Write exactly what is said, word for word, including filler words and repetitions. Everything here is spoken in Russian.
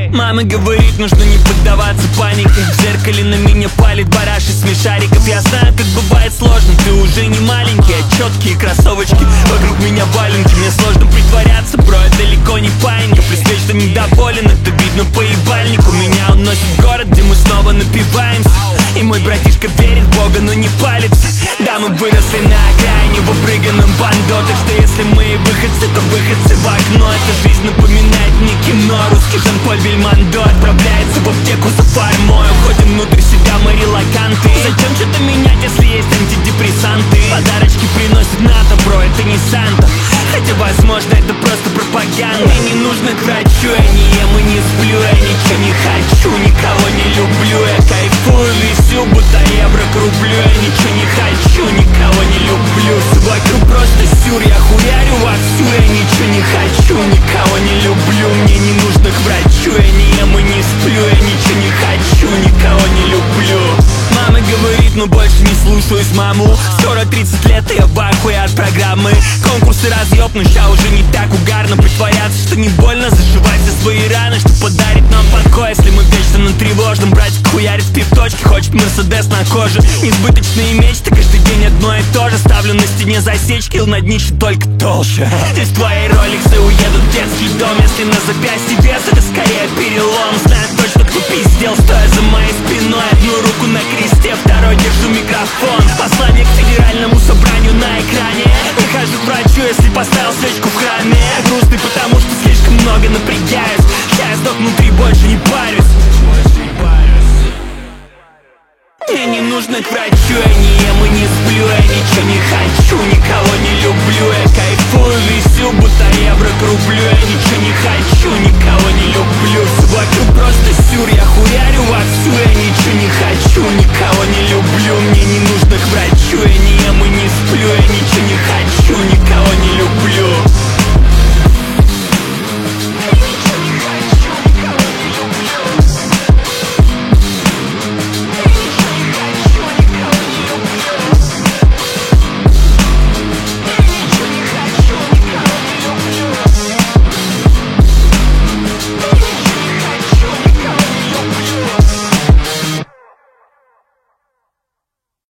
Мама говорит, нужно не поддаваться панике. В зеркале на меня палит бараш из смешариков. Я знаю, как бывает сложно, ты уже не маленький. А четкие кроссовочки, вокруг меня валенки. Мне сложно притворяться, бро, я далеко не паинька. Представь, что недоволен, это видно по ебальнику. Меня уносит в город, где мы снова напиваемся. И мой братишка верит в Бога, но не палится. Да, мы выросли на окраине в обрыганном бандо. Так что если мы и выходцы, то выходцы в окно. Эта жизнь напоминает мне кино. Русский Жан-Поль Бельмондо отправляется в аптеку за фармой. Уходим внутрь себя мы релаканты. Зачем что-то менять, если есть антидепрессанты? Подарочки приносит НАТО, бро, это не Санта. Хотя, возможно, это просто пропаганда. Мне не нужно к врачу, я не ем и не сплю. Я ничего не хочу, никого не люблю. Я кайфую, висю, будто евро к рублю. Я ничего не хочу, никого не люблю. Вокруг просто сюр, я хуярю вовсю. Я ничего не хочу, никого не люблю. Мне не нужно к врачу, я не ем и не сплю. Я ничего не хочу, никого не люблю. Мама говорит, но больше не слушаюсь маму. Скоро тридцать лет, и я в ахуе от программы. Конкурсы разъеб, но ща уже не так угарно притворяться, что не больно, зашивать все свои раны. Что подарит нам покой, если мы вечно на тревожном. Братик хуярит в пивточке, хочет мерседес на коже. Несбыточные мечты, каждый день одно и то же. Ставлю на стене засечки, ил на днище только толще. Здесь твои роликсы уедут в детский дом. Если на запястье вес, это скорее перелом. Знаю точно, кто пиздел, стоя за моей спиной. Одну руку на кресте, второй держу микрофон. Послание к федеральному собранию на экране. Не хожу к врачу, если поставил свечку в храме. Грустный, потому что слишком много напрягаюсь. Я сдох внутри, больше не парюсь. Мне не нужно к врачу, я не ем и не сплю. Я ничего не хочу, никого не люблю. Я кайфую, висю, будто евро к рублю. Я ничего не хочу, никого не люблю. Вокруг просто